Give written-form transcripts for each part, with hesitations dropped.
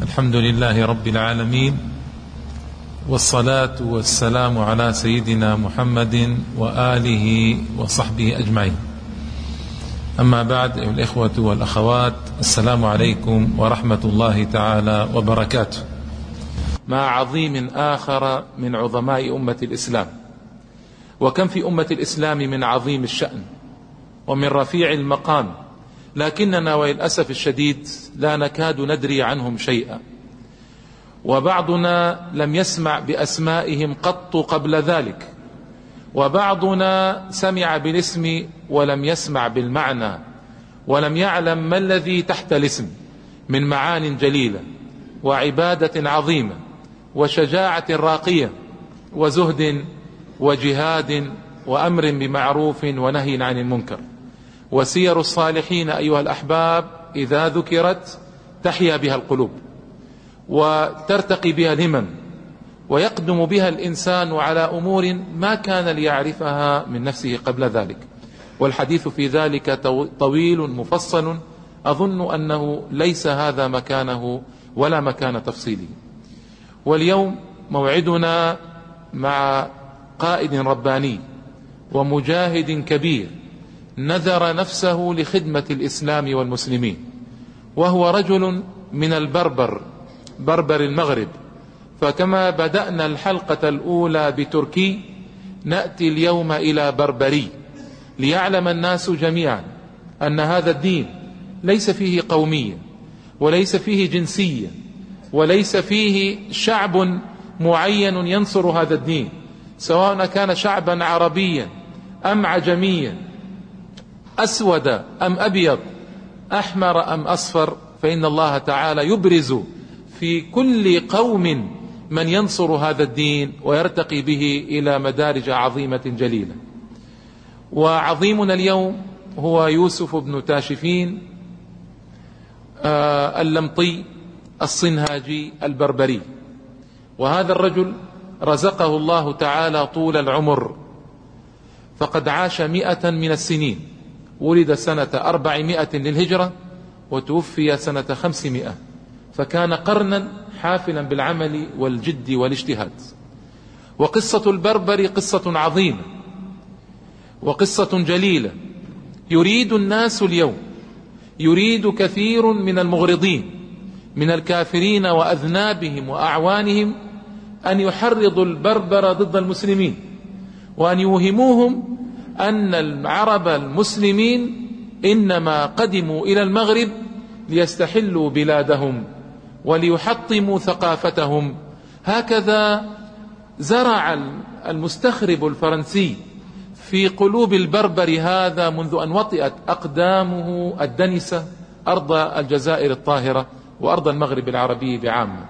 الحمد لله رب العالمين، والصلاة والسلام على سيدنا محمد وآله وصحبه أجمعين. أما بعد، أيها الإخوة والأخوات، السلام عليكم ورحمة الله تعالى وبركاته. مع عظيم آخر من عظماء أمة الإسلام. وكم في أمة الإسلام من عظيم الشأن ومن رفيع المقام، لكننا وللأسف الشديد لا نكاد ندري عنهم شيئا، وبعضنا لم يسمع بأسمائهم قط قبل ذلك، وبعضنا سمع بالاسم ولم يسمع بالمعنى، ولم يعلم ما الذي تحت الاسم من معان جليلة وعبادة عظيمة وشجاعة راقية وزهد وجهاد وأمر بمعروف ونهي عن المنكر. وسير الصالحين أيها الأحباب إذا ذكرت تحيا بها القلوب وترتقي بها الهمم، ويقدم بها الإنسان على أمور ما كان ليعرفها من نفسه قبل ذلك. والحديث في ذلك طويل مفصل، أظن أنه ليس هذا مكانه ولا مكان تفصيله. واليوم موعدنا مع قائد رباني ومجاهد كبير نذر نفسه لخدمة الإسلام والمسلمين، وهو رجل من بربر المغرب. فكما بدأنا الحلقة الأولى بتركي، نأتي اليوم إلى بربري، ليعلم الناس جميعا أن هذا الدين ليس فيه قومية، وليس فيه جنسية، وليس فيه شعب معين ينصر هذا الدين، سواء كان شعبا عربيا أم عجميا، أسود أم أبيض، أحمر أم أصفر، فإن الله تعالى يبرز في كل قوم من ينصر هذا الدين ويرتقي به إلى مدارج عظيمة جليلة. وعظيمنا اليوم هو يوسف بن تاشفين اللمطي الصنهاجي البربري. وهذا الرجل رزقه الله تعالى طول العمر، فقد عاش 100 من السنين. ولد سنة 400 للهجرة وتوفي سنة 500، فكان قرنا حافلا بالعمل والجد والاجتهاد. وقصة البربر قصة عظيمة وقصة جليلة. يريد الناس اليوم، يريد كثير من المغرضين من الكافرين وأذنابهم وأعوانهم أن يحرضوا البربر ضد المسلمين، وأن يوهموهم أن العرب المسلمين إنما قدموا إلى المغرب ليستحلوا بلادهم وليحطموا ثقافتهم. هكذا زرع المستخرب الفرنسي في قلوب البربر هذا منذ أن وطئت أقدامه الدنسة أرض الجزائر الطاهرة وأرض المغرب العربي بعامة.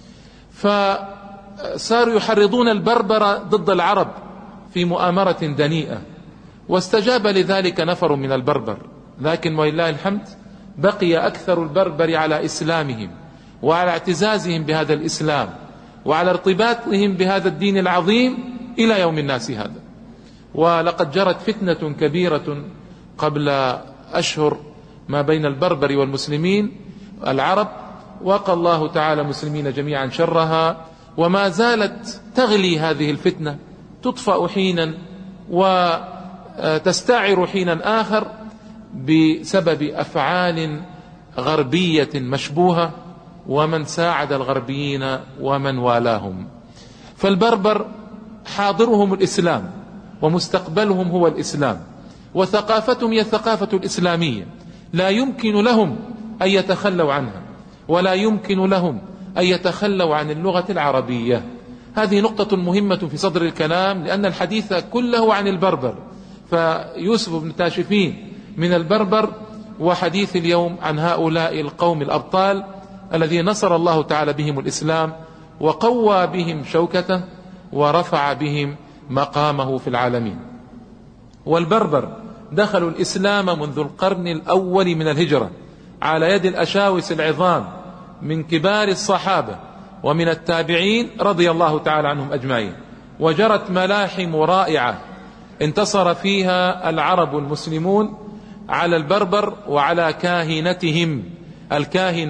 فصاروا يحرضون البربر ضد العرب في مؤامرة دنيئة، واستجاب لذلك نفر من البربر، لكن ولله الحمد بقي أكثر البربر على إسلامهم وعلى اعتزازهم بهذا الإسلام وعلى ارتباطهم بهذا الدين العظيم إلى يوم الناس هذا. ولقد جرت فتنة كبيرة قبل أشهر ما بين البربر والمسلمين العرب، وقى الله تعالى المسلمين جميعا شرها، وما زالت تغلي هذه الفتنة، تطفأ حينا وتستعر حينا آخر بسبب أفعال غربية مشبوهة ومن ساعد الغربيين ومن والاهم. فالبربر حاضرهم الإسلام ومستقبلهم هو الإسلام، وثقافتهم هي الثقافة الإسلامية، لا يمكن لهم أن يتخلوا عنها، ولا يمكن لهم أن يتخلوا عن اللغة العربية. هذه نقطة مهمة في صدر الكلام، لأن الحديث كله عن البربر، فيوسف بن تاشفين من البربر، وحديث اليوم عن هؤلاء القوم الأبطال الذين نصر الله تعالى بهم الإسلام وقوى بهم شوكته ورفع بهم مقامه في العالمين. والبربر دخلوا الإسلام منذ القرن الأول من الهجرة على يد الأشاوس العظام من كبار الصحابة ومن التابعين رضي الله تعالى عنهم أجمعين. وجرت ملاحم رائعة انتصر فيها العرب المسلمون على البربر وعلى كاهنتهم. الكاهنة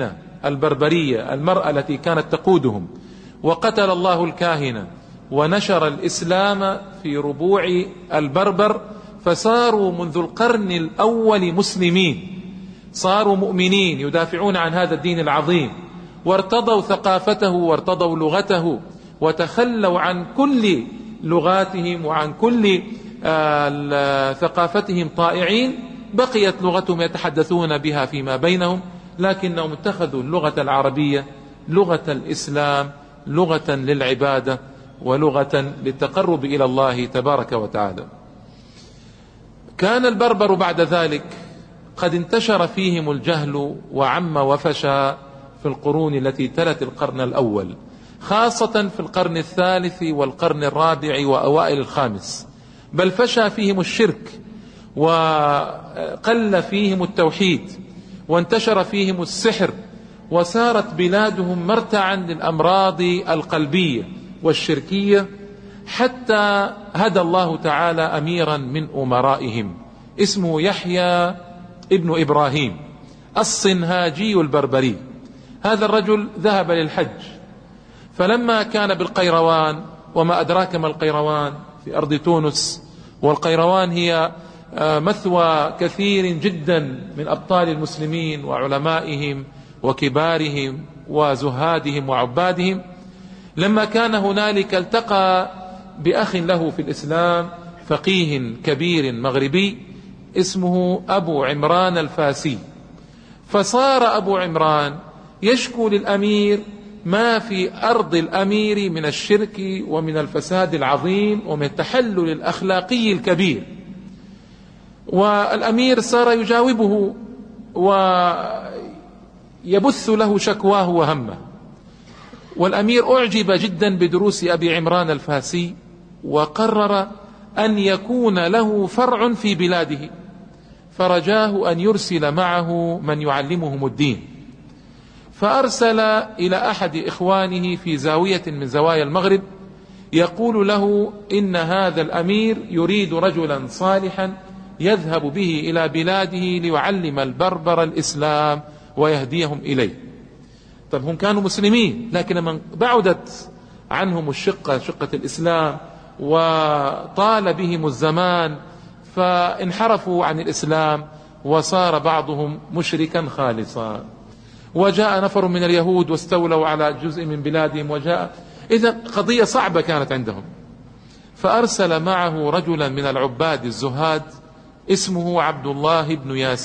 البربرية، المرأة التي كانت تقودهم، وقتل الله الكاهنة ونشر الإسلام في ربوع البربر، فصاروا منذ القرن الأول مسلمين، صاروا مؤمنين يدافعون عن هذا الدين العظيم، وارتضوا ثقافته وارتضوا لغته، وتخلوا عن كل لغاتهم وعن كل ثقافتهم طائعين. بقيت لغتهم يتحدثون بها فيما بينهم، لكنهم اتخذوا اللغة العربية لغة الإسلام، لغة للعبادة ولغة للتقرب إلى الله تبارك وتعالى. كان البربر بعد ذلك قد انتشر فيهم الجهل وعم وفشى في القرون التي تلت القرن الأول، خاصة في القرن الثالث والقرن الرابع وأوائل الخامس، بل فشى فيهم الشرك وقل فيهم التوحيد وانتشر فيهم السحر، وصارت بلادهم مرتعا للأمراض القلبية والشركية، حتى هدى الله تعالى أميرا من أمرائهم اسمه يحيى ابن إبراهيم الصنهاجي البربري. هذا الرجل ذهب للحج، فلما كان بالقيروان، وما أدراك ما القيروان، في أرض تونس، والقيروان هي مثوى كثير جدا من أبطال المسلمين وعلمائهم وكبارهم وزهادهم وعبادهم. لما كان هنالك التقى بأخ له في الإسلام، فقيه كبير مغربي اسمه أبو عمران الفاسي، فصار أبو عمران يشكو للأمير ما في أرض الأمير من الشرك ومن الفساد العظيم ومن التحلل الأخلاقي الكبير، والأمير صار يجاوبه ويبث له شكواه وهمه. والأمير أعجب جدا بدروس أبي عمران الفاسي، وقرر أن يكون له فرع في بلاده، فرجاه أن يرسل معه من يعلمهم الدين. فأرسل إلى أحد إخوانه في زاوية من زوايا المغرب يقول له إن هذا الأمير يريد رجلا صالحا يذهب به إلى بلاده ليعلم البربر الإسلام ويهديهم إليه. طب هم كانوا مسلمين، لكن من بعدت عنهم شقة الإسلام وطال بهم الزمان فانحرفوا عن الإسلام، وصار بعضهم مشركا خالصا. وجاء نفر من اليهود واستولوا على جزء من بلادهم، إذا قضية صعبة كانت عندهم. فأرسل معه رجلا من العباد الزهاد اسمه عبد الله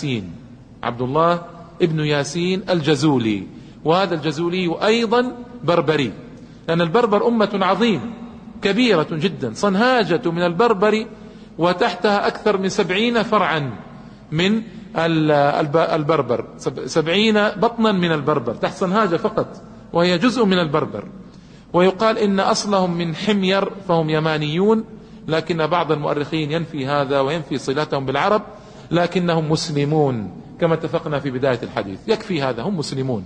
بن ياسين الجزولي. وهذا الجزولي أيضا بربري، لأن البربر أمة عظيمة كبيرة جدا، صنهاجة من البربر وتحتها أكثر من 70 فرعا من البربر، 70 بطنا من البربر تحت صنهاجة فقط، وهي جزء من البربر. ويقال إن أصلهم من حمير فهم يمانيون، لكن بعض المؤرخين ينفي هذا وينفي صلاتهم بالعرب، لكنهم مسلمون كما اتفقنا في بداية الحديث، يكفي هذا، هم مسلمون.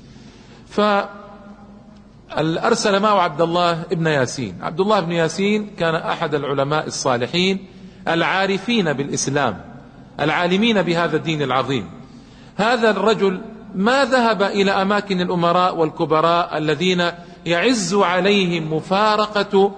فأرسل معه عبد الله بن ياسين. عبد الله بن ياسين كان أحد العلماء الصالحين العارفين بالإسلام، العالمين بهذا الدين العظيم. هذا الرجل ما ذهب إلى أماكن الأمراء والكبراء الذين يعز عليهم مفارقة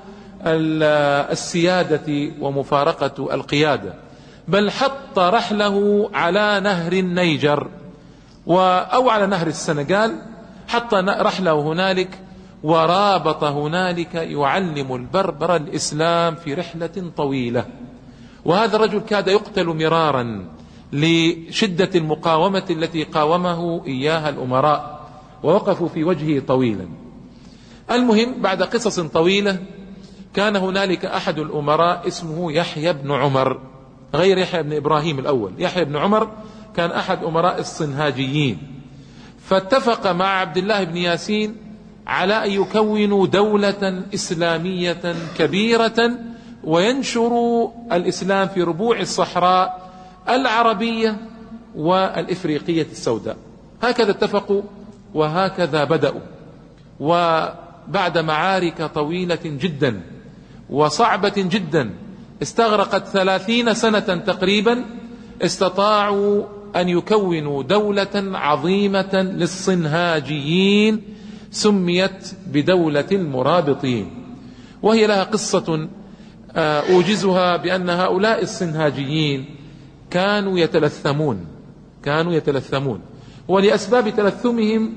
السيادة ومفارقة القيادة، بل حط رحله على نهر النيجر أو على نهر السنغال، حط رحله هنالك ورابط هنالك يعلم البربر الإسلام في رحلة طويلة. وهذا الرجل كاد يقتل مرارا لشدة المقاومة التي قاومه إياها الأمراء، ووقفوا في وجهه طويلا. المهم بعد قصص طويلة كان هنالك أحد الأمراء اسمه يحيى بن عمر، غير يحيى بن إبراهيم الأول. يحيى بن عمر كان أحد أمراء الصنهاجيين، فاتفق مع عبد الله بن ياسين على أن يكونوا دولة إسلامية كبيرة وينشروا الإسلام في ربوع الصحراء العربية والإفريقية السوداء. هكذا اتفقوا وهكذا بدأوا. وبعد معارك طويلة جدا وصعبة جدا استغرقت 30 سنة تقريبا، استطاعوا أن يكونوا دولة عظيمة للصنهاجيين سميت بدولة المرابطين. وهي لها قصة أوجزها بأن هؤلاء الصنهاجيين كانوا يتلثمون، ولأسباب تلثمهم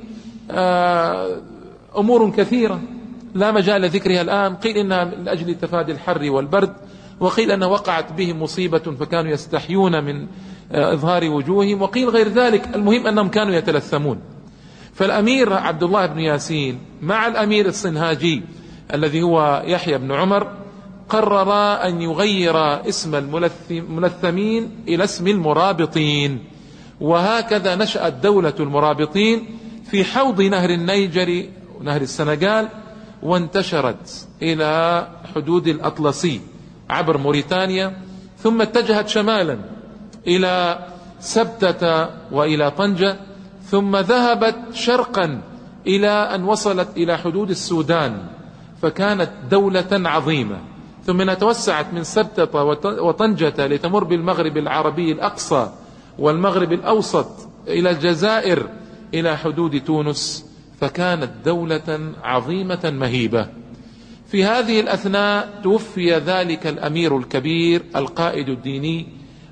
أمور كثيرة لا مجال لذكرها الآن. قيل إنها من أجل تفادي الحر والبرد، وقيل أنها وقعت بهم مصيبة فكانوا يستحيون من إظهار وجوههم، وقيل غير ذلك. المهم أنهم كانوا يتلثمون. فالأمير عبد الله بن ياسين مع الأمير الصنهاجي الذي هو يحيى بن عمر قرر أن يغير اسم الملثمين إلى اسم المرابطين، وهكذا نشأت دولة المرابطين في حوض نهر النيجر ونهر السنغال، وانتشرت إلى حدود الأطلسي عبر موريتانيا، ثم اتجهت شمالا إلى سبتة وإلى طنجة، ثم ذهبت شرقا إلى أن وصلت إلى حدود السودان، فكانت دولة عظيمة. ثم توسعت من سبتة وطنجة لتمر بالمغرب العربي الأقصى والمغرب الأوسط إلى الجزائر إلى حدود تونس، فكانت دولة عظيمة مهيبة. في هذه الأثناء توفي ذلك الأمير الكبير القائد الديني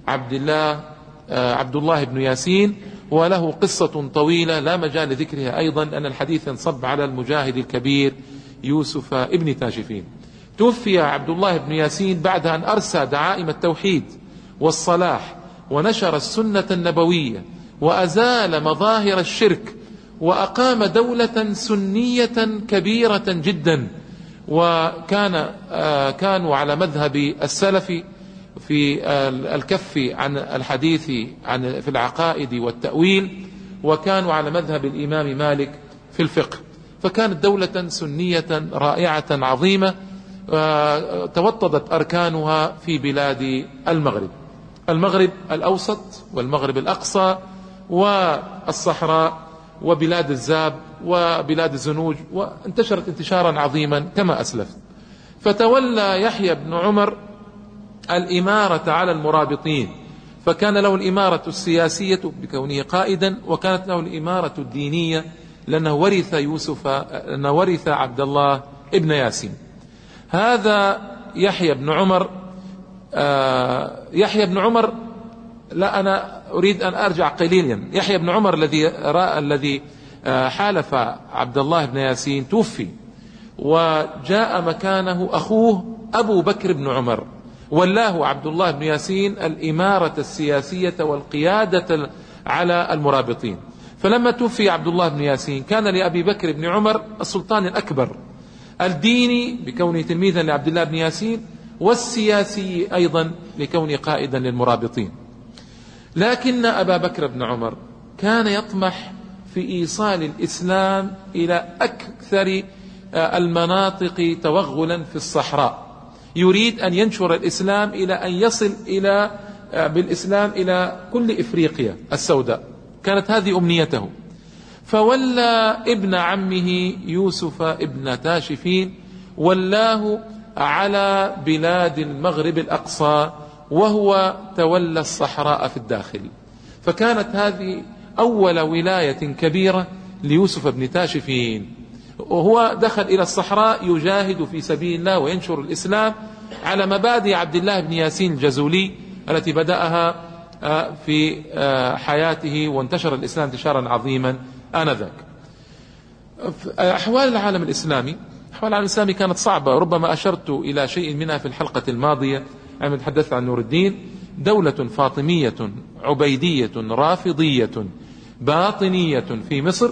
عبد الله بن ياسين، وله قصة طويلة لا مجال لذكرها أيضا، أن الحديث ينصب على المجاهد الكبير يوسف ابن تاشفين. توفي عبد الله بن ياسين بعد أن أرسى دعائم التوحيد والصلاح، ونشر السنة النبوية، وأزال مظاهر الشرك، وأقام دولة سنية كبيرة جدا. كانوا على مذهب السلف في الكف عن الحديث في العقائد والتأويل، وكانوا على مذهب الإمام مالك في الفقه. فكانت دولة سنية رائعة عظيمة، توطدت أركانها في بلاد المغرب الأوسط والمغرب الأقصى والصحراء وبلاد الزاب وبلاد الزنوج، وانتشرت انتشارا عظيما كما أسلفت. فتولى يحيى بن عمر الإمارة على المرابطين، فكان له الإمارة السياسية بكونه قائدا، وكانت له الإمارة الدينية لأنه ورث عبد الله ابن ياسين. هذا يحيى بن عمر. لا، أنا أريد أن أرجع قليلا. يحيى بن عمر الذي حالف عبد الله بن ياسين توفي، وجاء مكانه أخوه أبو بكر بن عمر، ولاه عبد الله بن ياسين الإمارة السياسية والقيادة على المرابطين. فلما توفي عبد الله بن ياسين كان لأبي بكر بن عمر السلطان الأكبر الديني بكونه تلميذا لعبد الله بن ياسين، والسياسي أيضا لكونه قائدا للمرابطين. لكن أبا بكر بن عمر كان يطمح في إيصال الإسلام إلى أكثر المناطق توغلا في الصحراء، يريد أن ينشر الإسلام إلى أن يصل بالإسلام إلى كل إفريقيا السوداء. كانت هذه أمنيته. فولى ابن عمه يوسف ابن تاشفين، ولاه على بلاد المغرب الأقصى، وهو تولى الصحراء في الداخل. فكانت هذه أول ولاية كبيرة ليوسف بن تاشفين، وهو دخل إلى الصحراء يجاهد في سبيل الله وينشر الإسلام على مبادئ عبد الله بن ياسين الجزولي التي بدأها في حياته، وانتشر الإسلام انتشارا عظيما آنذاك. أحوال العالم الإسلامي كانت صعبة، ربما أشرت إلى شيء منها في الحلقة الماضية عندما تحدثت عن نور الدين. دولة فاطمية عبيدية رافضية باطنية في مصر،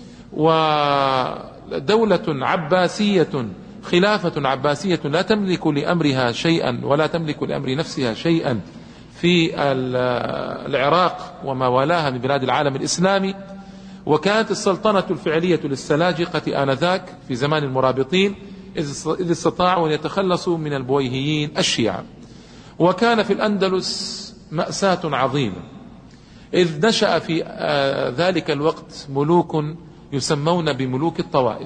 ودولة عباسية خلافة عباسية لا تملك لأمرها شيئا ولا تملك لأمر نفسها شيئا في العراق وما والاها من بلاد العالم الإسلامي. وكانت السلطنة الفعلية للسلاجقة آنذاك في زمان المرابطين، إذ استطاعوا أن يتخلصوا من البويهيين الشيعة. وكان في الأندلس مأساة عظيمة، إذ نشأ في ذلك الوقت ملوك يسمون بملوك الطوائف،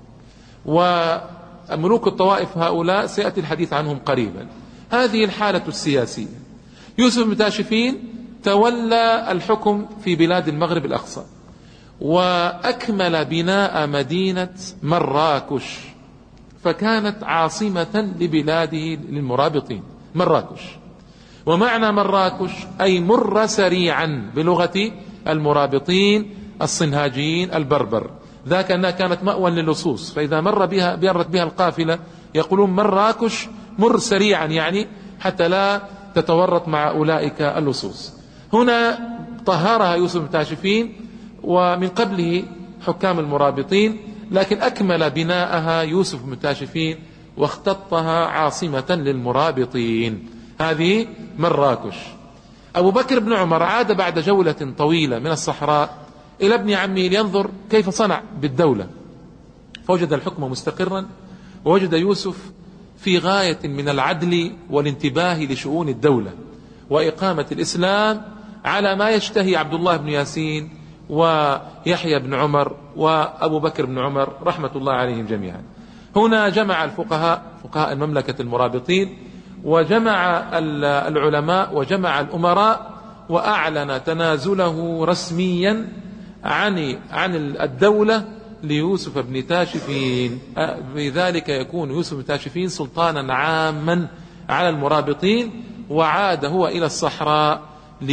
وملوك الطوائف هؤلاء سيأتي الحديث عنهم قريبا. هذه الحالة السياسية. يوسف بن تاشفين تولى الحكم في بلاد المغرب الأقصى، وأكمل بناء مدينة مراكش، فكانت عاصمة لبلاده للمرابطين مراكش. ومعنى مراكش أي مر سريعا بلغة المرابطين الصنهاجيين البربر، ذاك أنها كانت مأوى للصوص، فإذا مرت بها القافلة يقولون مراكش مر سريعا، يعني حتى لا تتورط مع أولئك اللصوص. هنا طهرها يوسف بن تاشفين ومن قبله حكام المرابطين، لكن أكمل بناءها يوسف بن تاشفين واختطها عاصمة للمرابطين، هذه مراكش. أبو بكر بن عمر عاد بعد جولة طويلة من الصحراء إلى ابن عمه لينظر كيف صنع بالدولة، فوجد الحكم مستقرا، ووجد يوسف في غاية من العدل والانتباه لشؤون الدولة وإقامة الإسلام على ما يشتهي عبد الله بن ياسين ويحيى بن عمر وأبو بكر بن عمر رحمة الله عليهم جميعا. هنا جمع الفقهاء، فقهاء المملكة المرابطين، وجمع العلماء وجمع الأمراء، وأعلن تنازله رسميا عن الدولة ليوسف بن تاشفين. بذلك يكون يوسف بن تاشفين سلطانا عاما على المرابطين، وعاد هو إلى الصحراء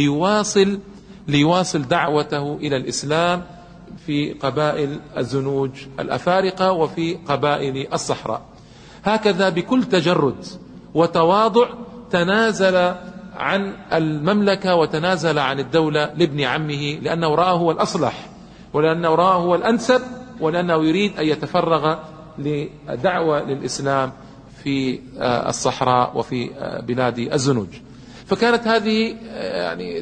ليواصل دعوته إلى الإسلام في قبائل الزنوج الأفارقة وفي قبائل الصحراء. هكذا بكل تجرد وتواضع تنازل عن المملكة وتنازل عن الدولة لابن عمه، لأنه رآه هو الأصلح، ولأنه رآه هو الأنسب، ولأنه يريد أن يتفرغ لدعوة للإسلام في الصحراء وفي بلاد الزنوج. فكانت هذه يعني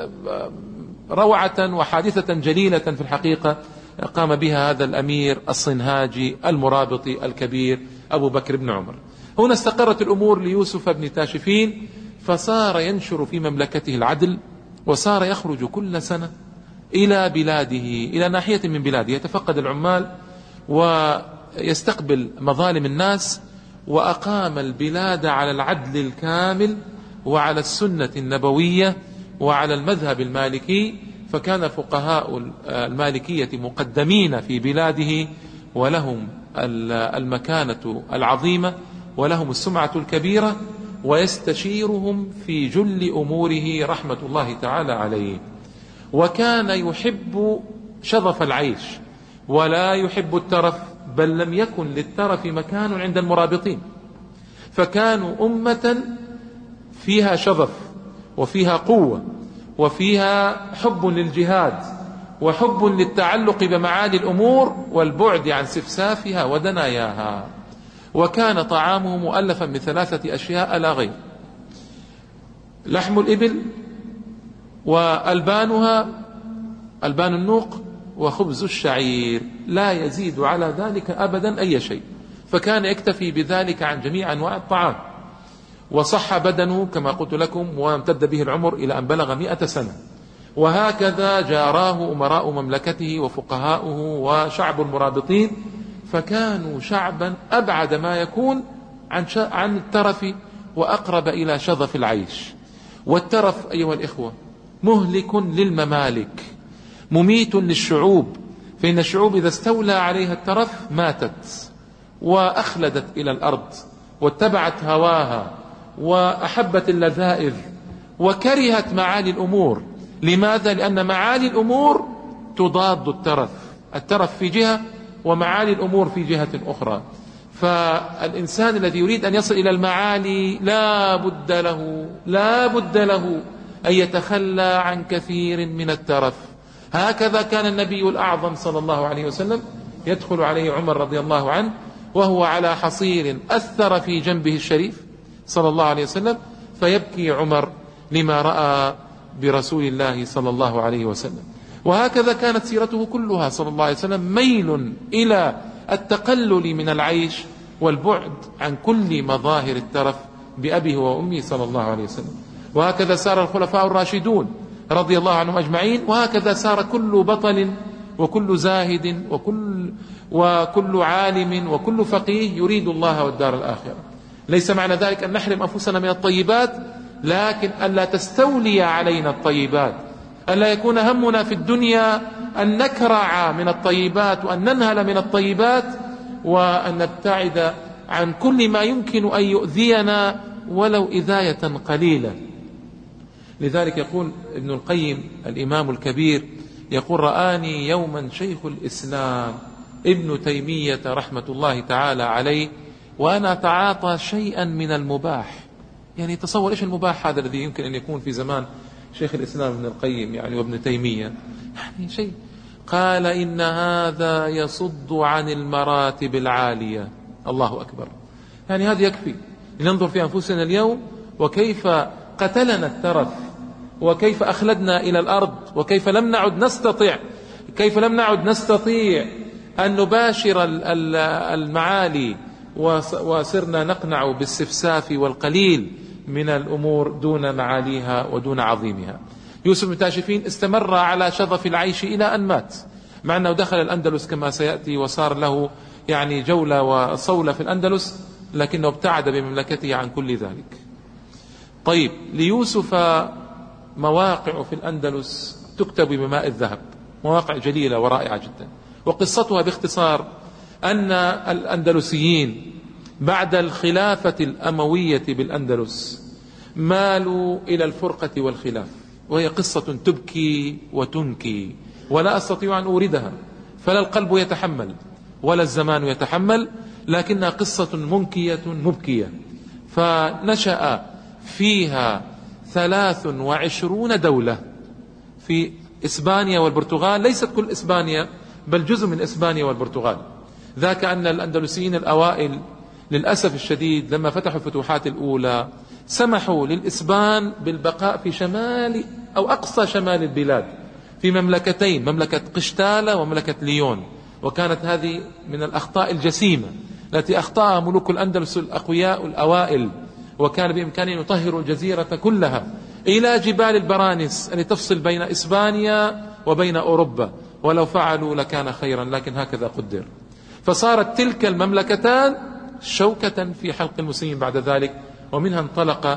روعة وحادثة جليلة في الحقيقة قام بها هذا الأمير الصنهاجي المرابطي الكبير أبو بكر بن عمر. هنا استقرت الأمور ليوسف بن تاشفين، فصار ينشر في مملكته العدل، وصار يخرج كل سنة إلى بلاده، إلى ناحية من بلاده، يتفقد العمال ويستقبل مظالم الناس، وأقام البلاد على العدل الكامل وعلى السنة النبوية وعلى المذهب المالكي. فكان فقهاء المالكية مقدمين في بلاده، ولهم المكانة العظيمة ولهم السمعة الكبيرة، ويستشيرهم في جل أموره رحمة الله تعالى عليه. وكان يحب شظف العيش ولا يحب الترف، بل لم يكن للترف مكان عند المرابطين، فكانوا أمة فيها شظف وفيها قوة وفيها حب للجهاد وحب للتعلق بمعالي الأمور والبعد عن سفسافها ودناياها. وكان طعامه مؤلفا من 3 أشياء لا غير: لحم الإبل، وألبانها ألبان النوق، وخبز الشعير، لا يزيد على ذلك أبدا أي شيء. فكان يكتفي بذلك عن جميع أنواع الطعام، وصح بدنه كما قلت لكم، وامتد به العمر إلى أن بلغ 100 سنة. وهكذا جاراه أمراء مملكته وفقهاؤه وشعب المرابطين، فكانوا شعبا أبعد ما يكون عن الترف وأقرب إلى شظف العيش. والترف أيها الإخوة مهلك للممالك، مميت للشعوب، فإن الشعوب إذا استولى عليها الترف ماتت وأخلدت إلى الأرض واتبعت هواها وأحبت اللذائذ وكرهت معالي الأمور. لماذا؟ لأن معالي الأمور تضاد الترف، الترف في جهة ومعالي الأمور في جهة أخرى. فالإنسان الذي يريد أن يصل إلى المعالي لا بد له أن يتخلى عن كثير من الترف. هكذا كان النبي الأعظم صلى الله عليه وسلم يدخل عليه عمر رضي الله عنه وهو على حصير أثر في جنبه الشريف صلى الله عليه وسلم، فيبكي عمر لما رأى برسول الله صلى الله عليه وسلم. وهكذا كانت سيرته كلها صلى الله عليه وسلم ميل إلى التقلل من العيش والبعد عن كل مظاهر الترف بأبيه وأمه صلى الله عليه وسلم. وهكذا سار الخلفاء الراشدون رضي الله عنهم أجمعين، وهكذا سار كل بطل وكل زاهد وكل عالم وكل فقيه يريد الله والدار الآخرة. ليس معنى ذلك أن نحرم أنفسنا من الطيبات، لكن ألا تستولي علينا الطيبات، ألا يكون همنا في الدنيا أن نكرع من الطيبات وأن ننهل من الطيبات، وأن نبتعد عن كل ما يمكن أن يؤذينا ولو إذاية قليلة. لذلك يقول ابن القيم الإمام الكبير، يقول: رآني يوما شيخ الإسلام ابن تيمية رحمة الله تعالى عليه وأنا أتعاطى شيئا من المباح. يعني تصور إيش المباح هذا الذي يمكن أن يكون في زمان شيخ الإسلام ابن القيم يعني وابن تيمية، يعني شيء. قال: إن هذا يصد عن المراتب العالية. الله أكبر. يعني هذا يكفي لننظر في أنفسنا اليوم وكيف قتلنا الترف، وكيف أخلدنا إلى الأرض، وكيف لم نعد نستطيع أن نباشر المعالي، وصرنا نقنع بالسفساف والقليل من الأمور دون معاليها ودون عظيمها. يوسف بن تاشفين استمر على شظف العيش إلى أن مات، مع أنه دخل الأندلس كما سيأتي وصار له يعني جولة وصولة في الأندلس، لكنه ابتعد بمملكته عن كل ذلك. طيب، ليوسف مواقع في الأندلس تكتب بماء الذهب، مواقع جليلة ورائعة جدا. وقصتها باختصار أن الأندلسيين بعد الخلافة الأموية بالأندلس مالوا إلى الفرقة والخلاف، وهي قصة تبكي وتنكي ولا أستطيع أن أوردها، فلا القلب يتحمل ولا الزمان يتحمل، لكنها قصة منكية مبكية. فنشأ فيها 23 دولة في إسبانيا والبرتغال، ليست كل إسبانيا بل جزء من إسبانيا والبرتغال. ذاك أن الأندلسيين الأوائل للأسف الشديد لما فتحوا الفتوحات الأولى سمحوا للإسبان بالبقاء في شمال أو أقصى شمال البلاد، في مملكتين، مملكة قشتالة ومملكة ليون. وكانت هذه من الأخطاء الجسيمة التي أخطأها ملوك الأندلس الأقوياء الأوائل، وكان بإمكانهم يطهروا الجزيرة كلها إلى جبال البرانس التي تفصل بين إسبانيا وبين أوروبا، ولو فعلوا لكان خيرا، لكن هكذا قدر. فصارت تلك المملكتان شوكة في حلق المسلمين بعد ذلك، ومنها انطلق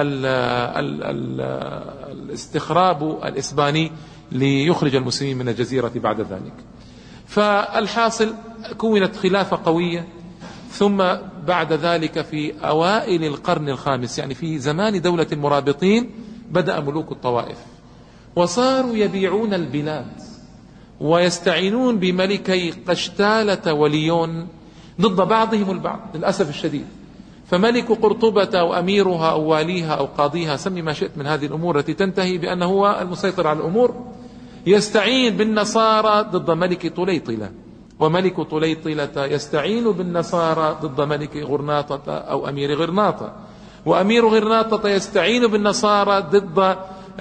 الاستخراب الإسباني ليخرج المسلمين من الجزيرة بعد ذلك. فالحاصل كونت خلافة قوية، ثم بعد ذلك في أوائل القرن الخامس، يعني في زمان دولة المرابطين، بدأ ملوك الطوائف وصاروا يبيعون البلاد ويستعينون بملكي قشتالة وليون ضد بعضهم البعض للأسف الشديد. فملك قرطبة أو أميرها أو واليها أو قاضيها، سمي ما شئت من هذه الأمور التي تنتهي بأنه هو المسيطر على الأمور، يستعين بالنصارى ضد ملك طليطلة، وملك طليطلة يستعين بالنصارى ضد ملك غرناطة أو أمير غرناطة، وأمير غرناطة يستعين بالنصارى ضد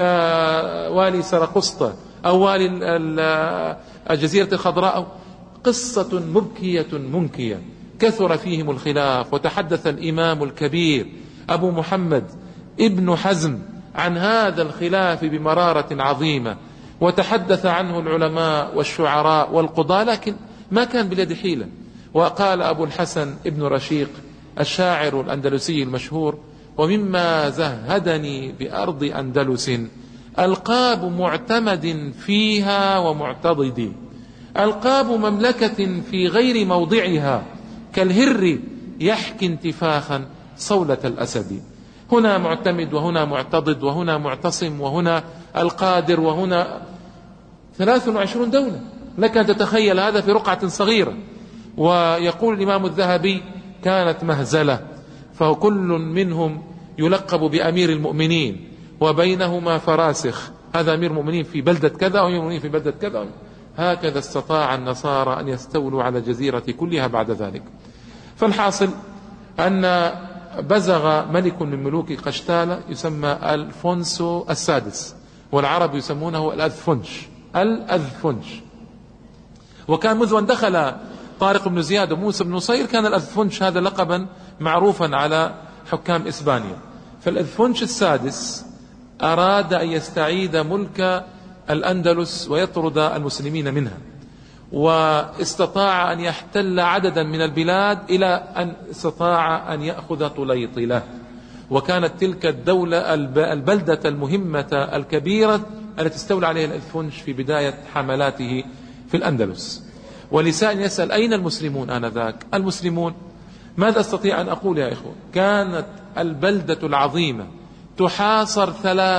والي سرقسطة أو والي الجزيرة الخضراء. قصة مبكية منكية، كثر فيهم الخلاف. وتحدث الإمام الكبير أبو محمد ابن حزم عن هذا الخلاف بمرارة عظيمة، وتحدث عنه العلماء والشعراء والقضاة، لكن ما كان باليد حيلة. وقال أبو الحسن ابن رشيق الشاعر الأندلسي المشهور: ومما زهدني بأرض أندلس ألقاب معتمد فيها ومعتضد، ألقاب مملكة في غير موضعها كالهر يحكي انتفاخا صولة الأسد. هنا معتمد وهنا معتضد وهنا معتصم وهنا القادر وهنا 23 دولة، لك أن تتخيل هذا في رقعة صغيرة. ويقول الإمام الذهبي: كانت مهزلة، فكل منهم يلقب بأمير المؤمنين وبينهما فراسخ، هذا أمير المؤمنين في بلدة كذا وأمير المؤمنين في بلدة كذا. هكذا استطاع النصارى أن يستولوا على الجزيرة كلها بعد ذلك. فالحاصل أن بزغ ملك من ملوك قشتالة يسمى الفونسو السادس، والعرب يسمونه الأذفنج. وكان منذ أن دخل طارق بن زياد وموسى بن نصير كان الأذفنج هذا لقبا معروفا على حكام إسبانيا. فالأذفنج السادس أراد أن يستعيد ملك الأندلس ويطرد المسلمين منها، واستطاع أن يحتل عددا من البلاد إلى أن استطاع أن يأخذ طليطلة. وكانت تلك الدولة البلدة المهمة الكبيرة التي استولى عليها الأذفنش في بداية حملاته في الأندلس. ولسان يسأل أين المسلمون آنذاك؟ المسلمون ماذا أستطيع أن أقول يا إخوة؟ كانت البلدة العظيمة تحاصر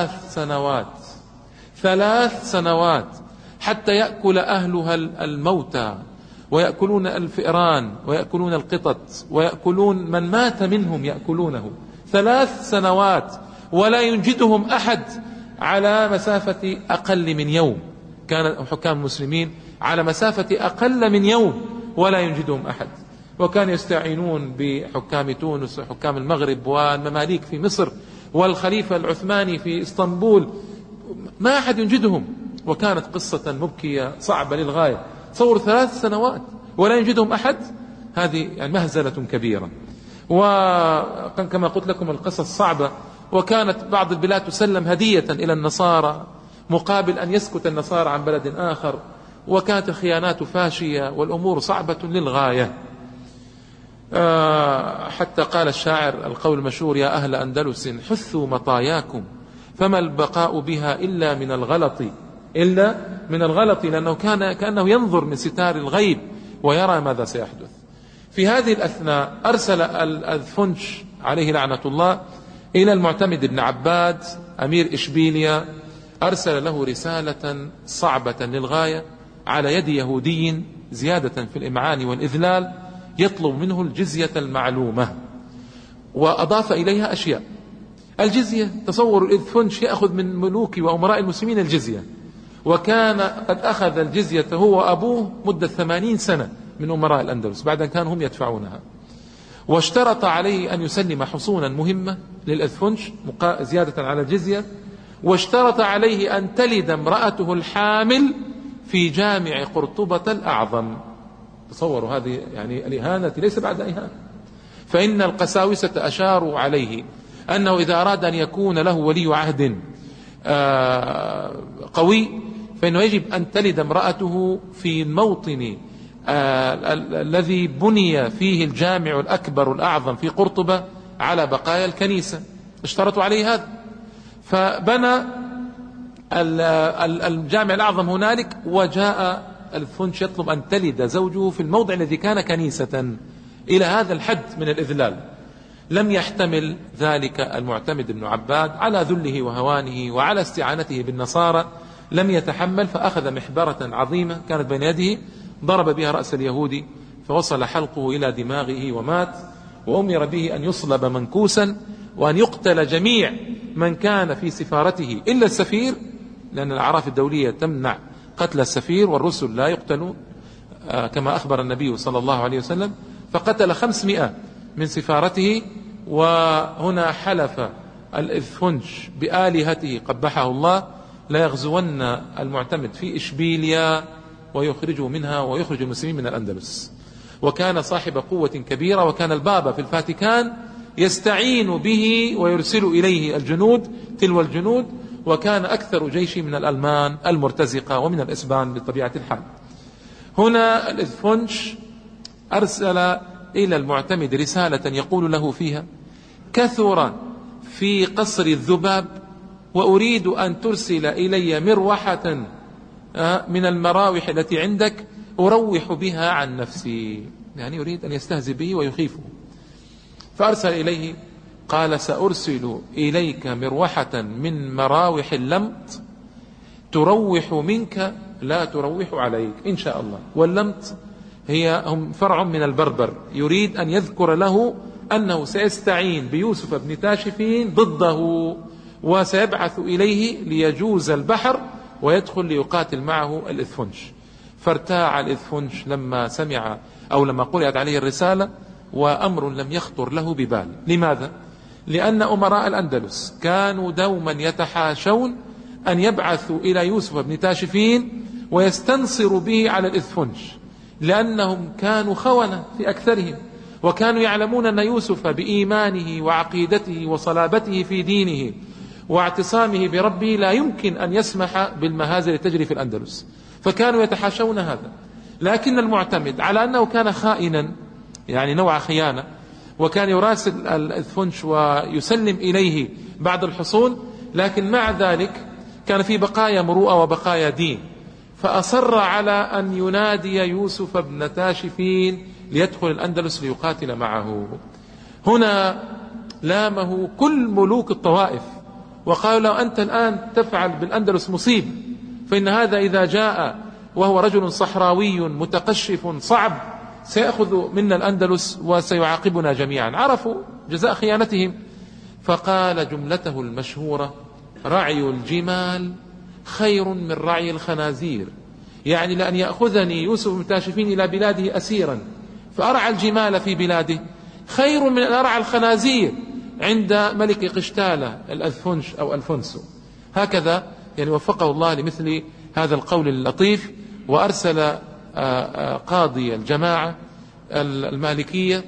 3 سنوات حتى يأكل أهلها الموتى، ويأكلون الفئران، ويأكلون القطط، ويأكلون من مات منهم يأكلونه 3 سنوات، ولا ينجدهم أحد على مسافة أقل من يوم. كان حكام المسلمين على مسافة أقل من يوم ولا ينجدهم أحد، وكانوا يستعينون بحكام تونس وحكام المغرب والمماليك في مصر والخليفة العثماني في اسطنبول، ما أحد ينجدهم. وكانت قصة مبكية صعبة للغاية. تصور 3 سنوات ولا ينجدهم أحد، هذه يعني مهزلة كبيرة. وكما قلت لكم القصص صعبة. وكانت بعض البلاد تسلم هدية إلى النصارى مقابل أن يسكت النصارى عن بلد آخر، وكانت الخيانات فاشية والأمور صعبة للغاية. حتى قال الشاعر القول المشهور: يا أهل أندلس حثوا مطاياكم فما البقاء بها إلا من الغلط، لأنه كان كأنه ينظر من ستار الغيب ويرى ماذا سيحدث. في هذه الأثناء أرسل الأذفنش عليه لعنة الله إلى المعتمد بن عباد أمير إشبيلية، أرسل له رسالة صعبة للغاية على يد يهودي زيادة في الإمعان والإذلال، يطلب منه الجزية المعلومة، وأضاف إليها أشياء. الجزية، تصور الأذفنش يأخذ من ملوك وأمراء المسلمين الجزية، وكان قد أخذ الجزية هو وأبوه مدة 80 سنة من أمراء الأندلس بعد أن كانوا هم يدفعونها. واشترط عليه أن يسلم حصونا مهمة للأذفنش زيادة على الجزية، واشترط عليه أن تلد امرأته الحامل في جامع قرطبة الأعظم. تصوروا هذه يعني الإهانة ليس بعد إهانة. فإن القساوسة أشاروا عليه أنه إذا أراد أن يكون له ولي عهد قوي فإنه يجب أن تلد امرأته في الموطن الذي بني فيه الجامع الأكبر الأعظم في قرطبة على بقايا الكنيسة. اشترطوا عليه هذا، فبنى الجامع الأعظم هنالك، وجاء الأذفنش يطلب أن تلد زوجه في الموضع الذي كان كنيسة. إلى هذا الحد من الإذلال. لم يحتمل ذلك المعتمد بن عباد على ذله وهوانه وعلى استعانته بالنصارى، لم يتحمل، فأخذ محبرة عظيمة كانت بين يده، ضرب بها رأس اليهودي فوصل حلقه إلى دماغه ومات، وأمر به أن يصلب منكوسا، وأن يقتل جميع من كان في سفارته إلا السفير، لأن الأعراف الدولية تمنع قتل السفير، والرسل لا يقتلون كما أخبر النبي صلى الله عليه وسلم. فقتل 500 من سفارته. وهنا حلف الأذفنش بآلهته قبحه الله لا يغزون المعتمد في إشبيليا ويخرجه منها ويخرج المسلمين من الأندلس. وكان صاحب قوة كبيرة، وكان البابا في الفاتيكان يستعين به ويرسل إليه الجنود تلو الجنود، وكان أكثر جيش من الألمان المرتزقة ومن الإسبان بطبيعة الحال. هنا الأذفنش أرسل إلى المعتمد رسالة يقول له فيها: كثر في قصر الذباب، وأريد أن ترسل إلي مروحة من المراوح التي عندك أروح بها عن نفسي، يعني يريد أن يستهزئ به ويخيفه. فأرسل إليه قال: سأرسل إليك مروحة من مراوح اللمط تروح منك لا تروح عليك إن شاء الله. واللمط هم فرع من البربر، يريد أن يذكر له أنه سيستعين بيوسف بن تاشفين ضده، وسيبعث إليه ليجوز البحر ويدخل ليقاتل معه الأذفنش. فارتاع الأذفنش لما سمع أو لما قرأت عليه الرسالة، وأمر لم يخطر له ببال. لماذا؟ لأن أمراء الأندلس كانوا دوما يتحاشون أن يبعثوا إلى يوسف بن تاشفين ويستنصروا به على الأذفنش، لأنهم كانوا خونة في أكثرهم، وكانوا يعلمون أن يوسف بإيمانه وعقيدته وصلابته في دينه واعتصامه بربه لا يمكن أن يسمح بالمهازل تجري في الأندلس، فكانوا يتحاشون هذا. لكن المعتمد على أنه كان خائنا، يعني نوع خيانة، وكان يراسل الأذفنش ويسلم إليه بعد الحصول، لكن مع ذلك كان في بقايا مروءة وبقايا دين، فأصر على أن ينادي يوسف بن تاشفين ليدخل الأندلس ليقاتل معه. هنا لامه كل ملوك الطوائف وقالوا له أنت الآن تفعل بالأندلس مصيب، فإن هذا إذا جاء وهو رجل صحراوي متقشف صعب سيأخذ منا الأندلس وسيعاقبنا جميعا. عرفوا جزاء خيانتهم، فقال جملته المشهورة: رعي الجمال خير من رعي الخنازير، يعني لأن يأخذني يوسف بن تاشفين إلى بلاده أسيرا فأرعى الجمال في بلاده خير من أن أرعى الخنازير عند ملك قشتالة الأذفنش أو ألفونسو. هكذا يعني وفقه الله لمثل هذا القول اللطيف، وأرسل قاضي الجماعة المالكية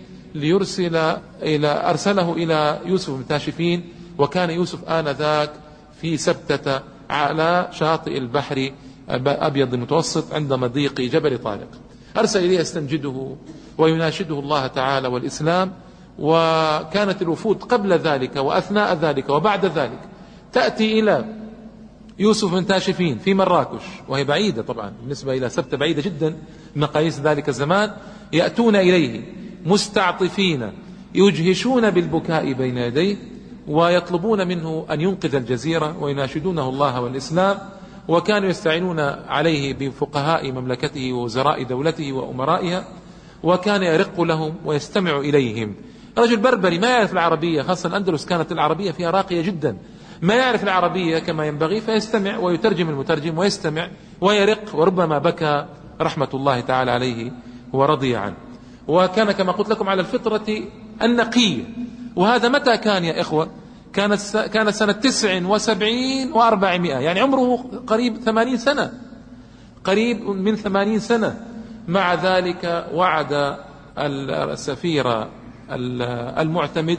أرسله إلى يوسف بن تاشفين، وكان يوسف آنذاك في سبتة على شاطئ البحر أبيض المتوسط عند مضيق جبل طارق. أرسل إليه يستنجده ويناشده الله تعالى والإسلام. وكانت الوفود قبل ذلك وأثناء ذلك وبعد ذلك تأتي إلى يوسف بن تاشفين في مراكش، وهي بعيدة طبعا بالنسبة إلى سبتة، بعيدة جدا بمقاييس ذلك الزمان. يأتون إليه مستعطفين يجهشون بالبكاء بين يديه ويطلبون منه أن ينقذ الجزيرة ويناشدونه الله والإسلام. وكانوا يستعينون عليه بفقهاء مملكته ووزراء دولته وأمرائها، وكان يرق لهم ويستمع إليهم. رجل بربري ما يعرف العربية، خاصة الأندلس كانت العربية فيها راقية جدا، ما يعرف العربية كما ينبغي، فيستمع ويترجم المترجم ويستمع ويرق، وربما بكى رحمة الله تعالى عليه ورضي عنه. وكان كما قلت لكم على الفطرة النقية. وهذا متى كان يا إخوة؟ كان سنة 79 و400، يعني عمره قريب 80 سنة، قريب من 80 سنة. مع ذلك وعد السفير المعتمد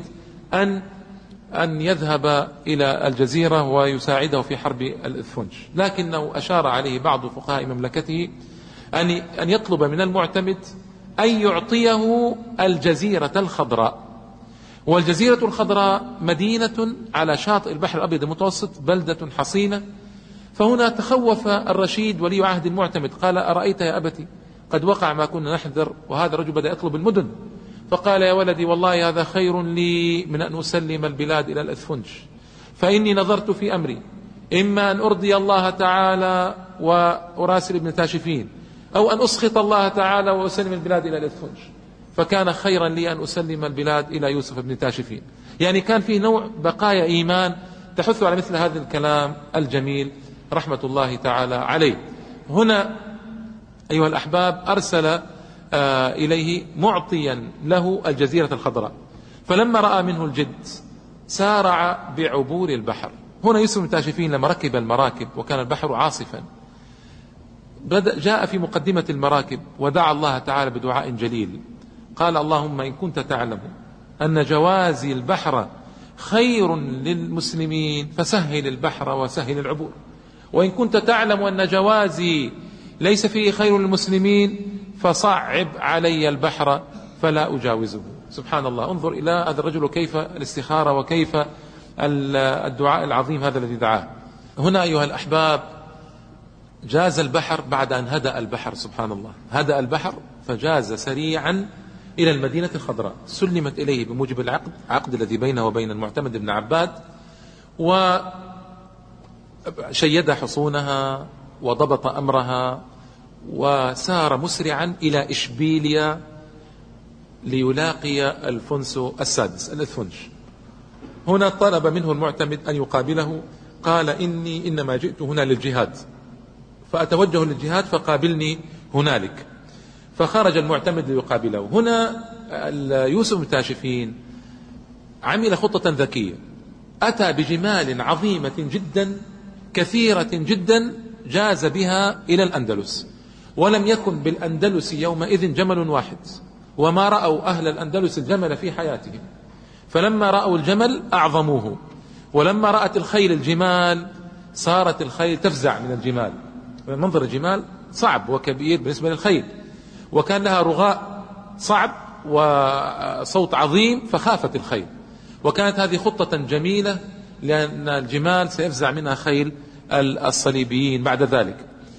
أن يذهب إلى الجزيرة ويساعده في حرب الأذفنش، لكنه أشار عليه بعض فقهاء مملكته أن يطلب من المعتمد أن يعطيه الجزيرة الخضراء. والجزيرة الخضراء مدينة على شاطئ البحر الأبيض المتوسط، بلدة حصينة. فهنا تخوف الرشيد ولي عهد المعتمد، قال: أرأيت يا أبتي قد وقع ما كنا نحذر، وهذا الرجل بدأ يطلب المدن. فقال: يا ولدي والله هذا خير لي من أن أسلم البلاد إلى الأذفنش، فإني نظرت في أمري إما أن أرضي الله تعالى وأراسل ابن تاشفين، أو أن أسخط الله تعالى وأسلم البلاد إلى الأذفنش، فكان خيرا لي أن أسلم البلاد إلى يوسف بن تاشفين. يعني كان فيه نوع بقايا إيمان تحث على مثل هذا الكلام الجميل رحمة الله تعالى عليه. هنا أيها الأحباب أرسل إليه معطيا له الجزيرة الخضراء، فلما رأى منه الجد سارع بعبور البحر. هنا يوسف بن تاشفين لما ركب المراكب وكان البحر عاصفا، جاء في مقدمة المراكب ودعا الله تعالى بدعاء جليل، قال: اللهم إن كنت تعلم أن جوازي البحر خير للمسلمين فسهل البحر وسهل العبور، وإن كنت تعلم أن جوازي ليس فيه خير للمسلمين فصعب علي البحر فلا أجاوزه. سبحان الله، انظر إلى هذا الرجل كيف الاستخارة وكيف الدعاء العظيم هذا الذي دعاه. هنا أيها الأحباب جاز البحر بعد أن هدأ البحر، سبحان الله، هدأ البحر فجاز سريعا إلى المدينة الخضراء، سلمت إليه بموجب العقد الذي بينه وبين المعتمد بن عباد، وشيد حصونها وضبط أمرها، وسار مسرعا إلى إشبيليا ليلاقي الفونسو السادس الأذفنش. هنا طلب منه المعتمد أن يقابله، قال: إني إنما جئت هنا للجهاد، فأتوجه للجهاد فقابلني هنالك. فخرج المعتمد ليقابله. هنا يوسف بن تاشفين عمل خطة ذكية، أتى بجمال عظيمة جدا كثيرة جدا جاز بها إلى الأندلس، ولم يكن بالأندلس يومئذ جمل واحد، وما رأوا أهل الأندلس الجمل في حياتهم، فلما رأوا الجمل أعظموه، ولما رأت الخيل الجمال صارت الخيل تفزع من الجمال. منظر الجمال صعب وكبير بالنسبة للخيل، وكان لها رغاء صعب وصوت عظيم فخافت الخيل، وكانت هذه خطة جميلة لأن الجمال سيفزع منها خيل الصليبيين بعد ذلك.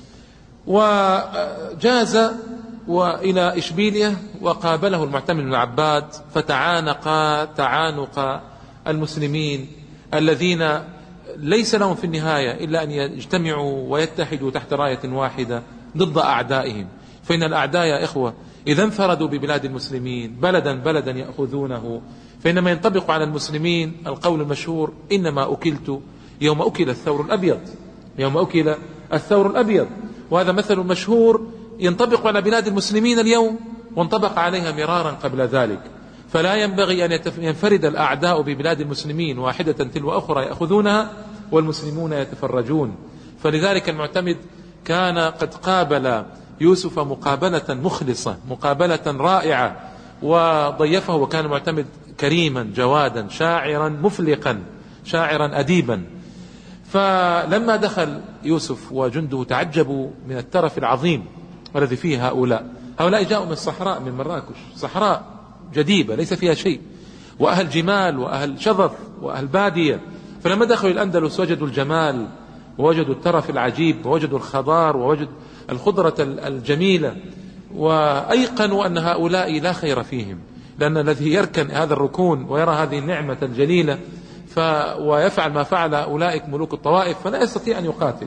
وجاز وإلى إشبيلية وقابله المعتمد بن عباد، فتعانق تعانق المسلمين الذين ليس لهم في النهاية إلا أن يجتمعوا ويتحدوا تحت راية واحدة ضد أعدائهم. فإن الأعداء يا إخوة إذا انفردوا ببلاد المسلمين بلدا بلدا يأخذونه، فإنما ينطبق على المسلمين القول المشهور: إنما أكلت يوم أكل الثور الأبيض، يوم أكل الثور الأبيض. وهذا مثل مشهور ينطبق على بلاد المسلمين اليوم، وانطبق عليها مرارا قبل ذلك. فلا ينبغي أن ينفرد الأعداء ببلاد المسلمين واحدة تلو أخرى يأخذونها والمسلمون يتفرجون. فلذلك المعتمد كان قد قابل يوسف مقابلة مخلصة، مقابلة رائعة، وضيفه، وكان المعتمد كريما جوادا شاعرا مفلقا شاعرا أديبا. فلما دخل يوسف وجنده تعجبوا من الترف العظيم الذي فيه هؤلاء جاءوا من الصحراء، من مراكش، صحراء جديبة ليس فيها شيء، وأهل جمال وأهل شظف وأهل بادية. فلما دخلوا الأندلس وجدوا الجمال ووجدوا الترف العجيب ووجدوا الخضار ووجدوا الخضرة الجميلة، وأيقنوا أن هؤلاء لا خير فيهم، لأن الذي يركن هذا الركون ويرى هذه النعمة الجليلة ويفعل ما فعل أولئك ملوك الطوائف فلا يستطيع أن يقاتل.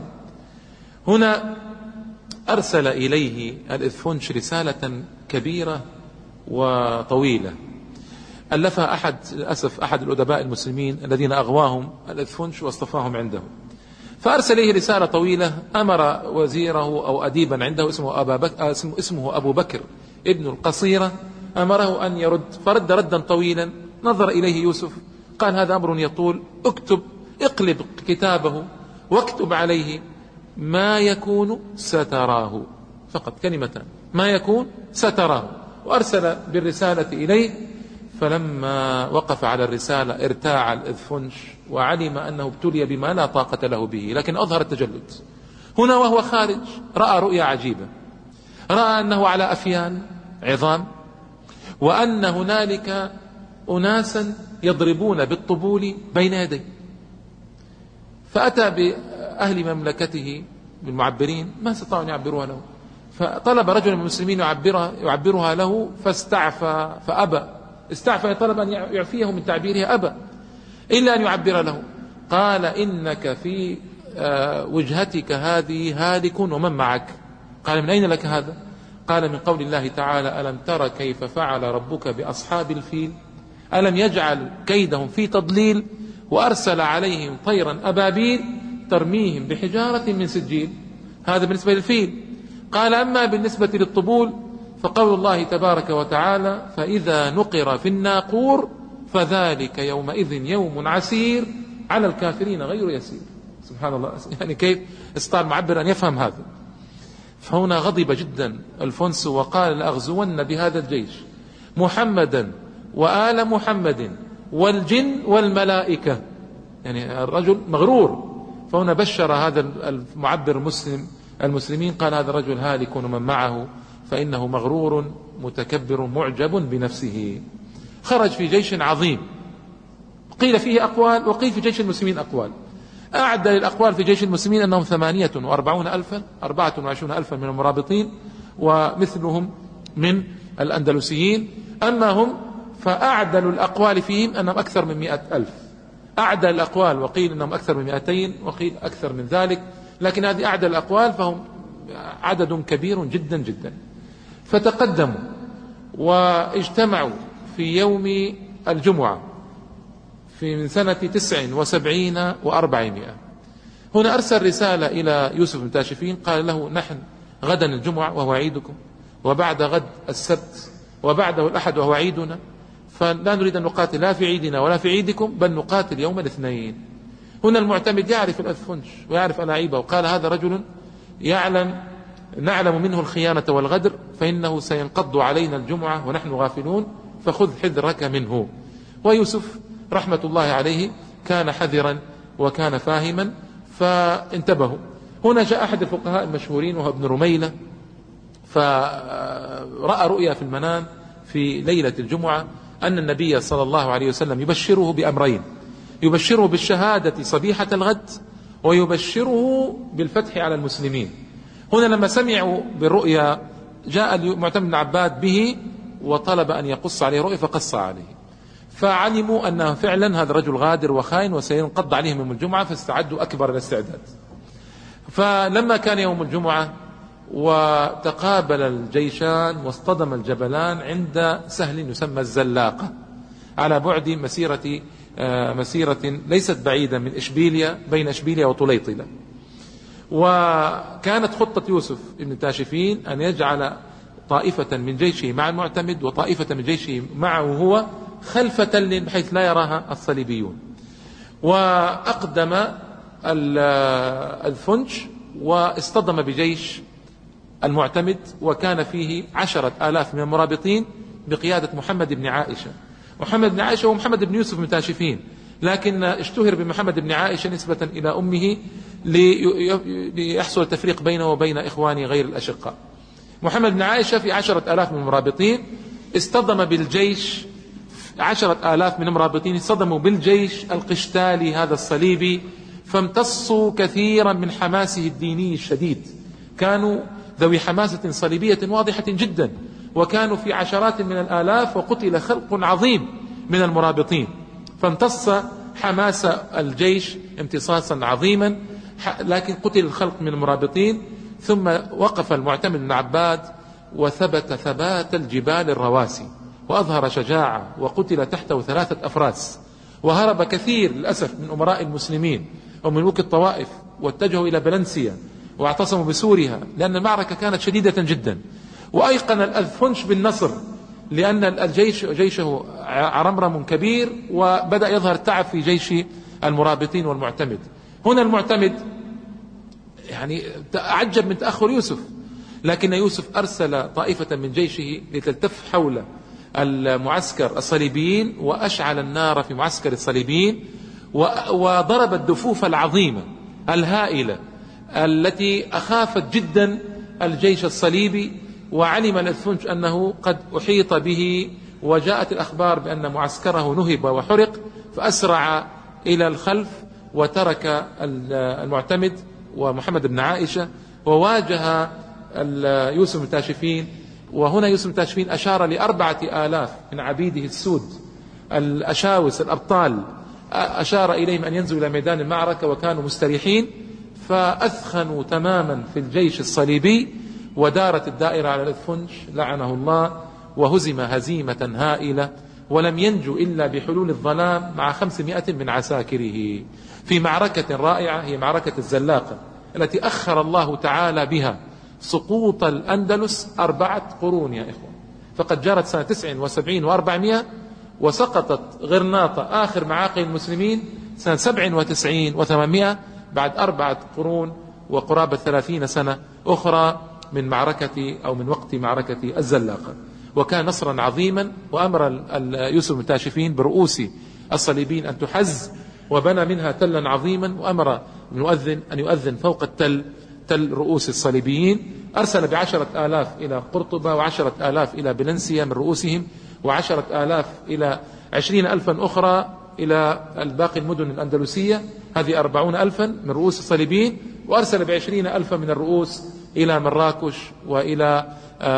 هنا أرسل إليه الإذفنش رسالة كبيرة وطويلة ألفها أحد الأدباء المسلمين الذين أغواهم الإذفنش واصطفاهم عنده، فأرسل إليه رسالة طويلة. أمر وزيره أو أديبا عنده اسمه أبو بكر ابن القصيرة، أمره أن يرد، فرد ردا طويلا. نظر إليه يوسف قال: هذا أمر يطول، اقلب كتابه واكتب عليه: ما يكون ستراه، فقط كلمتان: ما يكون ستراه. وأرسل بالرسالة إليه. فلما وقف على الرسالة ارتاع الإذفنش وعلم أنه ابتلي بما لا طاقة له به، لكن أظهر التجلد. هنا وهو خارج رأى رؤيا عجيبة، رأى أنه على أفيال عظام، وأن هنالك أناسا يضربون بالطبول بين يديه. فأتى بأهل مملكته بالمعبرين، ما استطاعوا أن يعبروها له، فطلب رجل من المسلمين يعبرها له، فاستعفى فأبى. استعفى، طلب أن يعفيه من تعبيرها، أبى إلا أن يعبر له. قال: إنك في وجهتك هذه هالك ومن معك. قال: من أين لك هذا؟ قال: من قول الله تعالى: ألم تر كيف فعل ربك بأصحاب الفيل ألم يجعل كيدهم في تضليل وأرسل عليهم طيرا أبابيل ترميهم بحجارة من سجيل. هذا بالنسبة للفيل. قال: أما بالنسبة للطبول فقول الله تبارك وتعالى: فإذا نقر في الناقور فذلك يومئذ يوم عسير على الكافرين غير يسير. سبحان الله، يعني كيف استطاع المعبر أن يفهم هذا؟ فهنا غضب جدا الفونس وقال: لأغزون بهذا الجيش محمدا وآل محمد والجن والملائكة. يعني الرجل مغرور. فهنا بشر هذا المعبر المسلمين، قال: هذا الرجل هالك ومن معه، فإنه مغرور متكبر معجب بنفسه. خرج في جيش عظيم، قيل فيه أقوال وقيل في جيش المسلمين أقوال. أعد للأقوال في جيش المسلمين أنهم 24 ألفا من المرابطين ومثلهم من الأندلسيين. أما هم فأعدل الأقوال فيهم أنهم أكثر من 100,000. أعدل الأقوال وقيل أنهم أكثر من 200 وقيل أكثر من ذلك، لكن هذه أعدل الأقوال، فهم عدد كبير جدا جدا. فتقدموا واجتمعوا في يوم الجمعة من سنة 79 و400. هنا أرسل رسالة إلى يوسف بن تاشفين، قال له: نحن غدا الجمعة وهو عيدكم، وبعد غد السبت، وبعده الأحد وهو عيدنا، فلا نريد أن نقاتل لا في عيدنا ولا في عيدكم، بل نقاتل يوم الاثنين. هنا المعتمد يعرف الأذفنش ويعرف ألاعيبه، وقال: هذا رجل نعلم منه الخيانة والغدر، فإنه سينقض علينا الجمعة ونحن غافلون، فخذ حذرك منه. ويوسف رحمة الله عليه كان حذرا وكان فاهما، فانتبهوا. هنا جاء أحد الفقهاء المشهورين وهو ابن رميلة، فرأى رؤيا في المنام، في ليلة الجمعة أن النبي صلى الله عليه وسلم يبشره بأمرين: يبشره بالشهادة صبيحة الغد، ويبشره بالفتح على المسلمين. هنا لما سمعوا بالرؤيا جاء المعتمد بن عباد به وطلب أن يقص عليه رؤيا، فقص عليه، فعلموا أنه فعلا هذا رجل غادر وخائن وسينقض عليهم يوم الجمعة، فاستعدوا أكبر الاستعداد. فلما كان يوم الجمعة وتقابل الجيشان واصطدم الجبلان عند سهل يسمى الزلاقة على بعد مسيرة ليست بعيدة من إشبيلية، بين إشبيلية وطليطلة. وكانت خطة يوسف بن تاشفين أن يجعل طائفة من جيشه مع المعتمد وطائفة من جيشه معه هو خلف تل بحيث لا يراها الصليبيون. وأقدم الفنج واصطدم بجيش المعتمد، وكان فيه 10,000 من المرابطين بقيادة محمد بن عائشة. محمد بن عائشة ومحمد بن يوسف بن تاشفين، لكن اشتهر بمحمد بن عائشة نسبة إلى أمه ليحصل التفريق بينه وبين إخوانه غير الأشقاء. محمد بن عائشة في 10,000 من المرابطين اصطدم بالجيش، 10,000 من المرابطين اصطدموا بالجيش القشتالي هذا الصليبي، فامتصوا كثيرا من حماسه الديني الشديد. كانوا ذوي حماسة صليبية واضحة جدا، وكانوا في عشرات من الآلاف، وقتل خلق عظيم من المرابطين، فامتص حماس الجيش امتصاصا عظيما، لكن قتل الخلق من المرابطين. ثم وقف المعتمد بن عباد وثبت ثبات الجبال الرواسي، وأظهر شجاعة، وقتل تحته 3 أفراس. وهرب كثير للأسف من أمراء المسلمين ومن ملوك الطوائف، واتجهوا إلى بلنسيا واعتصموا بسورها، لأن المعركة كانت شديدة جدا. وأيقن الأذفنش بالنصر، لأن الجيش جيشه عرمرم كبير، وبدأ يظهر تعب في جيش المرابطين والمعتمد. هنا المعتمد يعني تعجب من تأخر يوسف، لكن يوسف أرسل طائفة من جيشه لتلتف حول المعسكر الصليبيين، وأشعل النار في معسكر الصليبيين، وضرب الدفوف العظيمة الهائلة التي أخافت جدا الجيش الصليبي. وعلم الأذفنش أنه قد أحيط به، وجاءت الأخبار بأن معسكره نهب وحرق، فأسرع إلى الخلف وترك المعتمد ومحمد بن عائشة، وواجه يوسف بن تاشفين. وهنا يوسف بن تاشفين أشار ل4,000 من عبيده السود الأشاوس الأبطال، أشار إليهم أن ينزلوا إلى ميدان المعركة، وكانوا مستريحين، فأثخنوا تماما في الجيش الصليبي، ودارت الدائرة على الأذفنش لعنه الله، وهزم هزيمة هائلة، ولم ينجو إلا بحلول الظلام مع 500 من عساكره في معركة رائعة، هي معركة الزلاقة، التي أخر الله تعالى بها سقوط الأندلس 4 قرون يا إخوة. فقد جرت سنة 79 و400، وسقطت غرناطة آخر معاقل المسلمين سنة 97 و800، بعد 4 قرون وقرابة 30 سنة أخرى من معركة أو من وقت معركة الزلاقة. وكان نصرا عظيما، وأمر يوسف بن تاشفين برؤوس الصليبين أن تحز، وبنى منها تلا عظيما، وأمر المؤذن أن يؤذن فوق التل، تل رؤوس الصليبيين. أرسل ب10,000 إلى قرطبة، و10,000 إلى بلنسيا من رؤوسهم، و10,000 إلى 20,000 أخرى إلى الباقي المدن الأندلسية، هذه 40,000 من رؤوس الصليبيين. وأرسل ب20,000 من الرؤوس إلى مراكش وإلى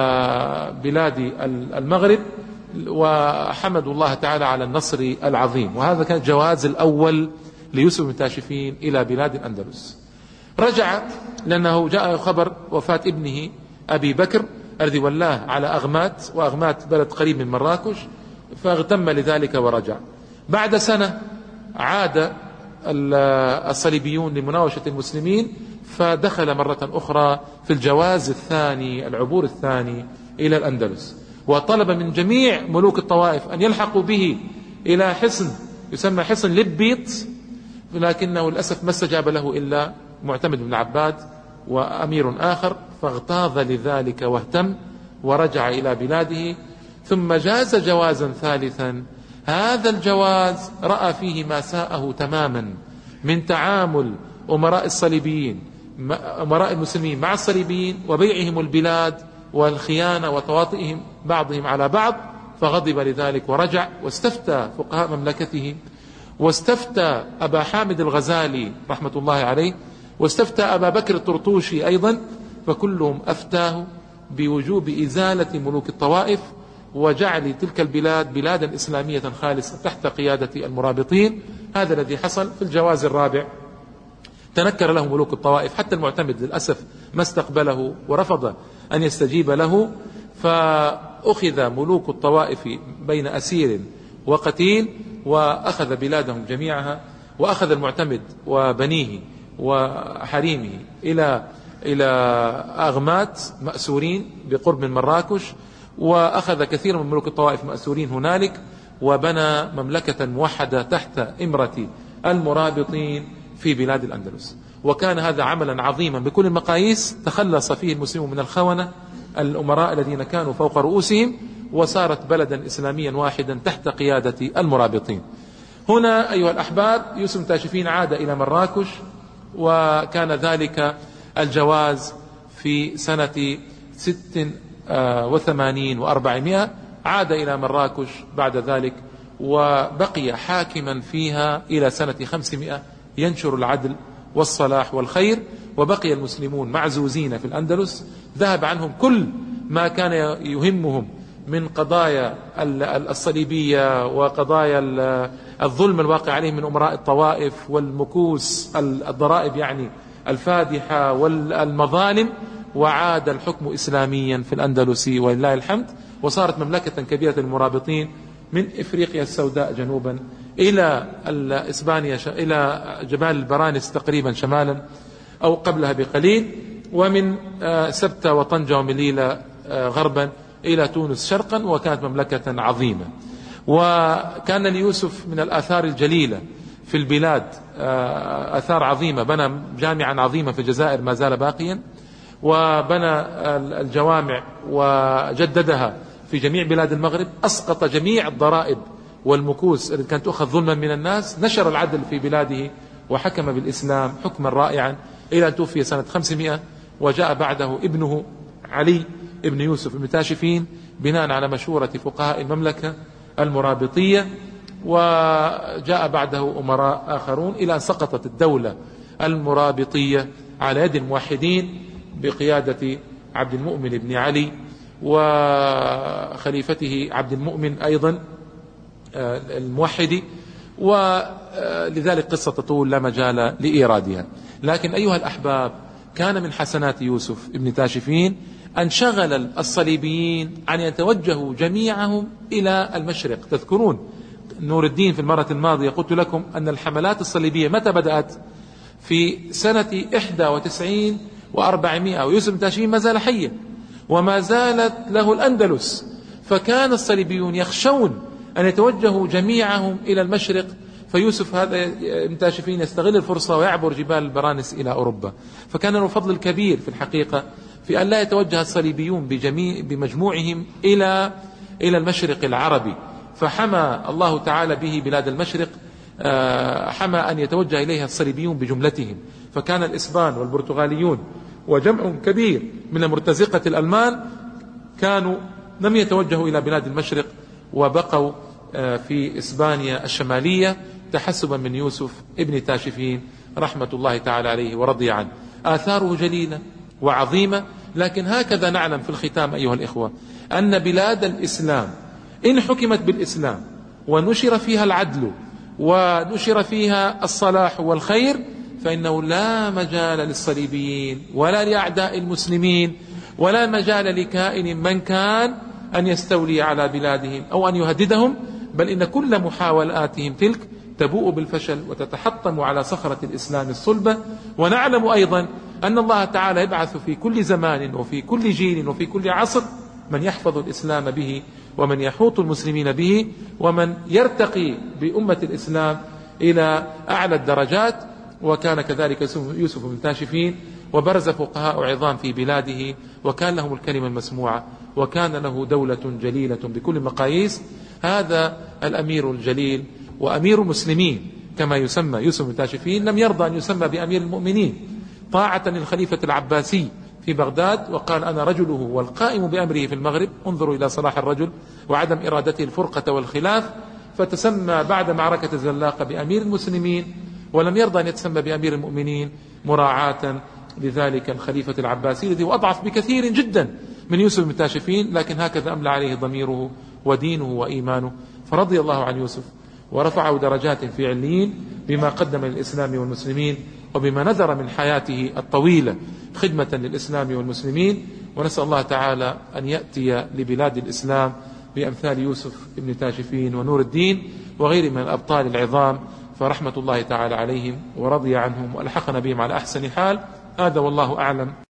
بلاد المغرب، وحمدوا الله تعالى على النصر العظيم. وهذا كان الجواز الأول ليوسف بن تاشفين إلى بلاد الأندلس. رجع لأنه جاء خبر وفاة ابنه أبي بكر الذي ولاه على أغمات، وأغمات بلد قريب من مراكش، فاغتم لذلك ورجع. بعد سنة عاد الصليبيون لمناوشة المسلمين، فدخل مرة أخرى في الجواز الثاني، العبور الثاني إلى الأندلس، وطلب من جميع ملوك الطوائف أن يلحقوا به إلى حصن يسمى حصن لبيط، لكنه للأسف ما استجاب له إلا معتمد بن عباد وأمير آخر، فاغتاظ لذلك واهتم ورجع إلى بلاده. ثم جاز جوازا ثالثا، هذا الجواز رأى فيه ما ساءه تماما من تعامل أمراء الصليبيين، أمراء المسلمين مع الصليبيين، وبيعهم البلاد والخيانة وتواطئهم بعضهم على بعض. فغضب لذلك ورجع واستفتى فقهاء مملكته، واستفتى أبا حامد الغزالي رحمة الله عليه، واستفتى أبا بكر الطرطوشي أيضا، فكلهم أفتاه بوجوب إزالة ملوك الطوائف وجعل تلك البلاد بلادا إسلامية خالصة تحت قيادة المرابطين. هذا الذي حصل. في الجواز الرابع تنكر له ملوك الطوائف، حتى المعتمد للأسف ما استقبله ورفض أن يستجيب له، فأخذ ملوك الطوائف بين أسير وقتيل وأخذ بلادهم جميعها، وأخذ المعتمد وبنيه وحريمه إلى أغمات مأسورين بقرب من مراكش، وأخذ كثير من ملوك الطوائف مأسورين هنالك، وبنى مملكة موحدة تحت إمرة المرابطين في بلاد الأندلس. وكان هذا عملا عظيما بكل المقاييس، تخلص فيه المسلمون من الخونة الأمراء الذين كانوا فوق رؤوسهم، وصارت بلدا إسلاميا واحدا تحت قيادة المرابطين. هنا أيها الأحباب يوسف بن تاشفين عاد إلى مراكش، وكان ذلك الجواز في سنة 86 و400. عاد إلى مراكش بعد ذلك، وبقي حاكما فيها إلى سنة 500 ينشر العدل والصلاح والخير، وبقي المسلمون معزوزين في الأندلس. ذهب عنهم كل ما كان يهمهم من قضايا الصليبية وقضايا الظلم الواقع عليهم من أمراء الطوائف والمكوس الضرائب يعني الفادحة والمظالم، وعاد الحكم إسلاميا في الأندلس ولله الحمد، وصارت مملكة كبيرة للمرابطين من إفريقيا السوداء جنوبا إلى إسبانيا، إلى جبال البرانس تقريبا شمالا أو قبلها بقليل، ومن سبتة وطنجة ومليلة غربا إلى تونس شرقا، وكانت مملكة عظيمة. وكان ليوسف من الآثار الجليلة في البلاد آثار عظيمة، بنى جامعا عظيما في الجزائر ما زال باقيا، وبنى الجوامع وجددها في جميع بلاد المغرب، أسقط جميع الضرائب والمكوس التي كانت تؤخذ ظلما من الناس، نشر العدل في بلاده وحكم بالإسلام حكما رائعا إلى أن توفي سنة 500. وجاء بعده ابنه علي ابن يوسف بن تاشفين بناء على مشورة فقهاء المملكة المرابطية، وجاء بعده أمراء آخرون إلى أن سقطت الدولة المرابطية على يد الموحدين بقيادة عبد المؤمن بن علي وخليفته عبد المؤمن أيضا الموحدي، ولذلك قصة تطول لا مجال لإيرادها. لكن أيها الأحباب، كان من حسنات يوسف ابن تاشفين أن شغل الصليبيين أن يتوجهوا جميعهم إلى المشرق. تذكرون نور الدين في المرة الماضية قلت لكم أن الحملات الصليبية متى بدأت؟ في سنة 91 و400، ويوسف بن تاشفين ما زال حيا وما زالت له الأندلس، فكان الصليبيون يخشون أن يتوجهوا جميعهم إلى المشرق، فيوسف هذا ابن تاشفين يستغل الفرصة ويعبر جبال البرانس إلى أوروبا. فكان له الفضل الكبير في الحقيقة في أن لا يتوجه الصليبيون بمجموعهم إلى المشرق العربي، فحمى الله تعالى به بلاد المشرق، حمى أن يتوجه إليها الصليبيون بجملتهم. فكان الإسبان والبرتغاليون وجمع كبير من المرتزقة الألمان كانوا لم يتوجهوا إلى بلاد المشرق، وبقوا في إسبانيا الشمالية تحسبا من يوسف ابن تاشفين رحمة الله تعالى عليه ورضي عنه. آثاره جليلة وعظيمة. لكن هكذا نعلم في الختام أيها الإخوة أن بلاد الإسلام إن حكمت بالإسلام ونشر فيها العدل ونشر فيها الصلاح والخير، فإنه لا مجال للصليبيين ولا لأعداء المسلمين ولا مجال لكائن من كان أن يستولي على بلادهم أو أن يهددهم، بل إن كل محاولاتهم تلك تبوء بالفشل وتتحطم على صخرة الإسلام الصلبة. ونعلم أيضا أن الله تعالى يبعث في كل زمان وفي كل جيل وفي كل عصر من يحفظ الإسلام به ومن يحوط المسلمين به ومن يرتقي بأمة الإسلام إلى أعلى الدرجات. وكان كذلك يوسف بن تاشفين، وبرز فقهاء عظام في بلاده وكان لهم الكلمة المسموعة، وكان له دولة جليلة بكل المقاييس. هذا الأمير الجليل وأمير المسلمين كما يسمى يوسف بن تاشفين لم يرضى أن يسمى بأمير المؤمنين طاعة للخليفة العباسي في بغداد، وقال أنا رجله والقائم بأمره في المغرب. انظروا إلى صلاح الرجل وعدم إرادته الفرقة والخلاف، فتسمى بعد معركة الزلاقة بأمير المسلمين، ولم يرضى أن يتسمى بأمير المؤمنين مراعاة لذلك الخليفة العباسي الذي هو أضعف بكثير جدا من يوسف بن تاشفين، لكن هكذا أملى عليه ضميره ودينه وإيمانه، فرضي الله عن يوسف ورفعه درجات في عليين بما قدم للإسلام والمسلمين، وبما نذر من حياته الطويلة خدمة للإسلام والمسلمين. ونسأل الله تعالى أن يأتي لبلاد الإسلام بأمثال يوسف بن تاشفين ونور الدين وغير من الأبطال العظام، فرحمة الله تعالى عليهم ورضي عنهم وألحقنا بهم على أحسن حال. هذا والله أعلم.